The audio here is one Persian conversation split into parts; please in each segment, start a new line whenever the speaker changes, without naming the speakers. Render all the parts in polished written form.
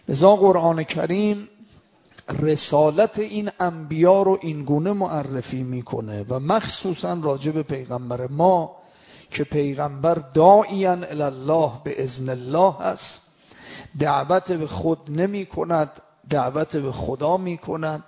لذا قرآن کریم رسالت این انبیا رو این گونه معرفی میکنه و مخصوصا راجع به پیغمبر ما که پیغمبر داعیا الی الله به اذن الله است، دعوت به خود نمی کند، دعوت به خدا می کند.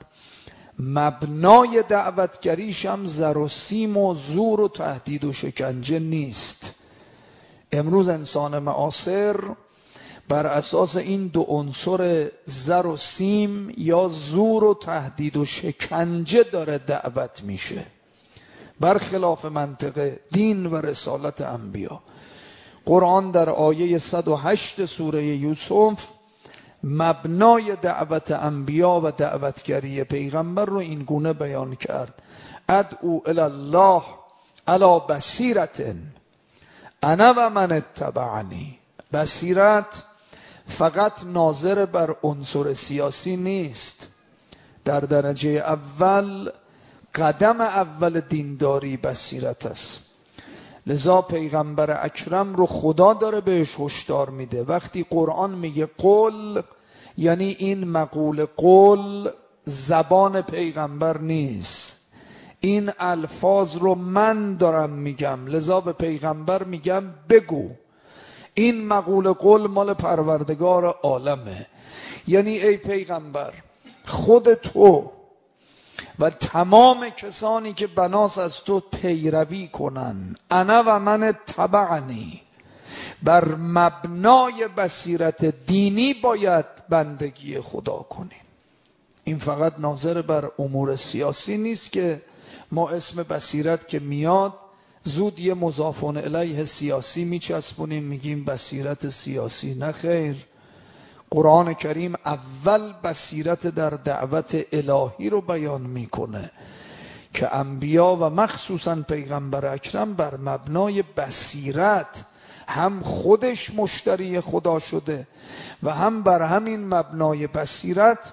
مبنای دعوتگریش هم زر و سیم و زور و تهدید و شکنجه نیست. امروز انسان معاصر بر اساس این دو عنصر زر و سیم یا زور و تهدید و شکنجه داره دعوت میشه، برخلاف منطق دین و رسالت انبیا. قرآن در آیه 108 سوره یوسف مبنای دعوت انبیا و دعوتگری پیغمبر رو این گونه بیان کرد: ادعو الی الله علی بصیرة انا و من اتبعنی. بصیرت فقط ناظر بر عنصر سیاسی نیست. در درجه اول، قدم اول دینداری بصیرت است. لذا پیغمبر اکرم رو خدا داره بهش هشدار میده. وقتی قرآن میگه قل، یعنی این مقول قل زبان پیغمبر نیست، این الفاظ رو من دارم میگم، لذا به پیغمبر میگم بگو. این مقول قل مال پروردگار عالمه. یعنی ای پیغمبر، خود تو و تمام کسانی که بناس از تو پیروی کنن، انا و من تبعنی، بر مبنای بصیرت دینی باید بندگی خدا کنیم. این فقط ناظر بر امور سیاسی نیست که ما اسم بصیرت که میاد زود یه مضاف الیه سیاسی میچسبونیم میگیم بصیرت سیاسی. نه خیر، قرآن کریم اول بصیرت در دعوت الهی رو بیان میکنه که انبیا و مخصوصا پیغمبر اکرم بر مبنای بصیرت هم خودش مشتری خدا شده و هم بر همین مبنای بصیرت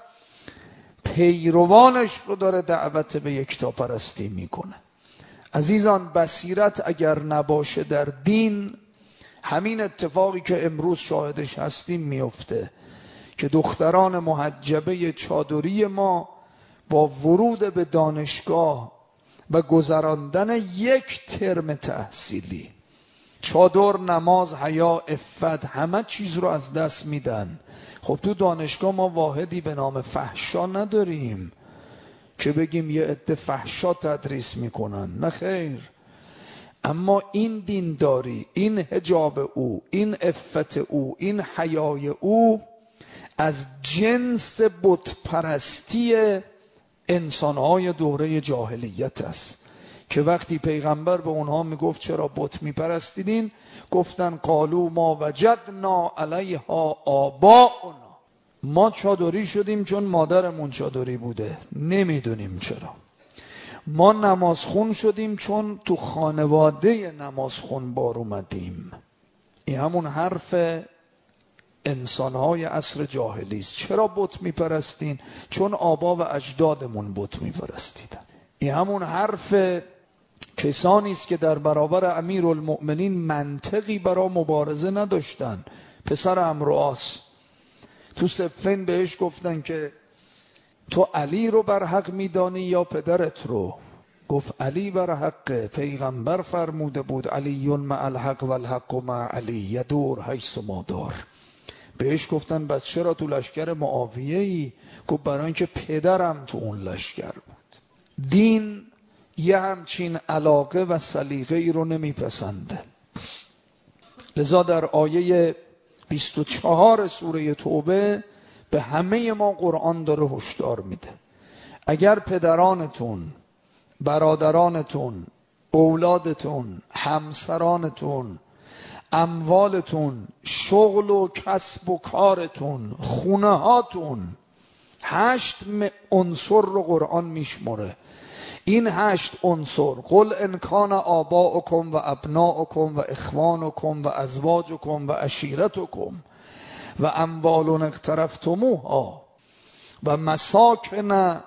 پیروانش رو داره دعوت به یکتاپرستی میکنه. عزیزان، بصیرت اگر نباشه در دین، همین اتفاقی که امروز شاهدش هستیم میفته که دختران محجبه چادری ما با ورود به دانشگاه و گذراندن یک ترم تحصیلی، چادر، نماز، حیا، عفت، همه چیز رو از دست میدن. خب تو دانشگاه ما واحدی به نام فحشا نداریم که بگیم یه عده فحشا تدریس میکنن. نه خیر. اما این دینداری، این حجاب او، این عفت او، این حیای او از جنس بت پرستی انسانهای دوره جاهلیت است که وقتی پیغمبر به اونها میگفت چرا بت میپرستیدین، گفتن قالوا ما وجدنا علیها آباؤنا. ما چادری شدیم چون مادرمون چادری بوده، نمیدونیم چرا. ما نمازخون شدیم چون تو خانواده نمازخون بار اومدیم. این همون حرف انسانهای عصر جاهلی است. چرا بت میپرستین؟ چون آبا و اجدادمون بت میپرستیدن. این همون حرف کسانی است که در برابر امیرالمؤمنین منطقی برای مبارزه نداشتن. پسر عمرو عاص تو صفین بهش گفتن که تو علی رو بر حق میدانی یا پدرت رو؟ گفت علی بر حق. پیغمبر فرموده بود علی مع الحق و الحق مع علی یدور حیث ما دار. بهش گفتن بس چرا تو لشکر معاویه ای؟ گفت برای اینکه پدرم تو اون لشکر بود. دین یه همچین علاقه و سلیقه ای رو نمیپسنده. لذا در آیه 24 سوره توبه به همه ما قرآن داره هشدار میده. اگر پدرانتون، برادرانتون، اولادتون، همسرانتون، اموالتون، شغل و کسب و کارتون، خونه هاتون، 8 عنصر رو قرآن میشمره. این 8 عنصر: قل ان کان آباؤکم و ابناؤکم و اخوانکم و ازواجکم و عشیرتکم و اموال اقترفتموها و مساکن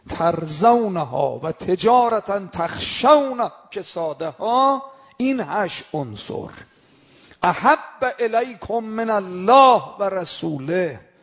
ترضونها و تجارتا تخشون کسادها. این 8 عنصر: احب الیکم من الله و رسوله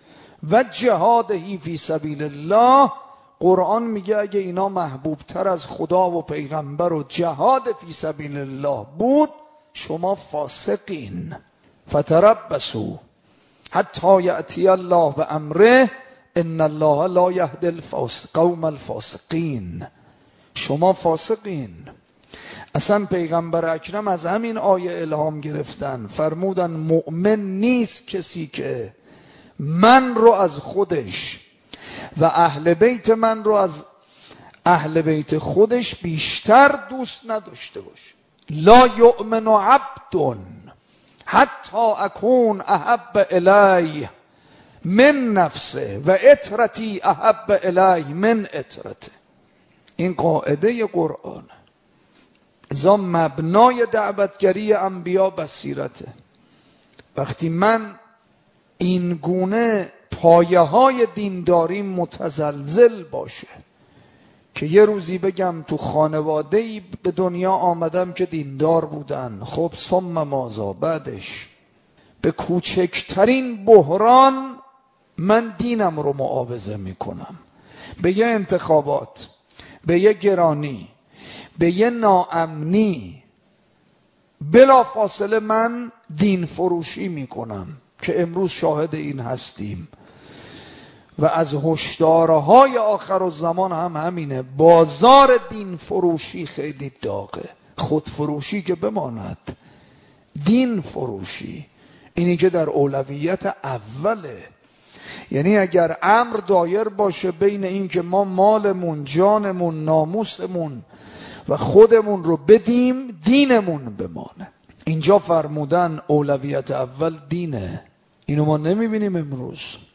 و جهاده فی سبیل الله. قرآن میگه اگه اینا محبوب تر از خدا و پیغمبر و جهاد فی سبیل الله بود شما فاسقین. فتربصوا حتی یأتی الله بامره ان الله لا یهدی القوم الفاسقین. شما فاسقین. اصلا پیغمبر اکرم از همین آیه الهام گرفتن، فرمودن مؤمن نیست کسی که من رو از خودش و اهل بیت من رو از اهل بیت خودش بیشتر دوست نداشته باشه. لا یؤمن عبد حتی اکون احب الیه من نفسه و اطرتی احب الیه من اطرته. این قاعده قرآن. ازا مبنای دعوتگری انبیا بصیرته. وقتی من این گونه پایه های دینداری متزلزل باشه که یه روزی بگم تو خانواده‌ای به دنیا آمدم که دیندار بودن، خب ثم ماذا بعدش؟ به کوچکترین بحران من دینم رو معاوضه میکنم، به یه انتخابات، به یه گرانی، به یه ناامنی، بلا فاصله من دین فروشی میکنم که امروز شاهد این هستیم و از هشدارهای آخرالزمان هم همینه. بازار دین فروشی خیلی داغه. خود فروشی که بماند، دین فروشی اینی که در اولویت اوله. یعنی اگر امر دایر باشه بین این که ما مالمون، جانمون، ناموسمون و خودمون رو بدیم، دینمون بمانه. اینجا فرمودن اولویت اول دینه. اینو ما نمیبینیم امروز.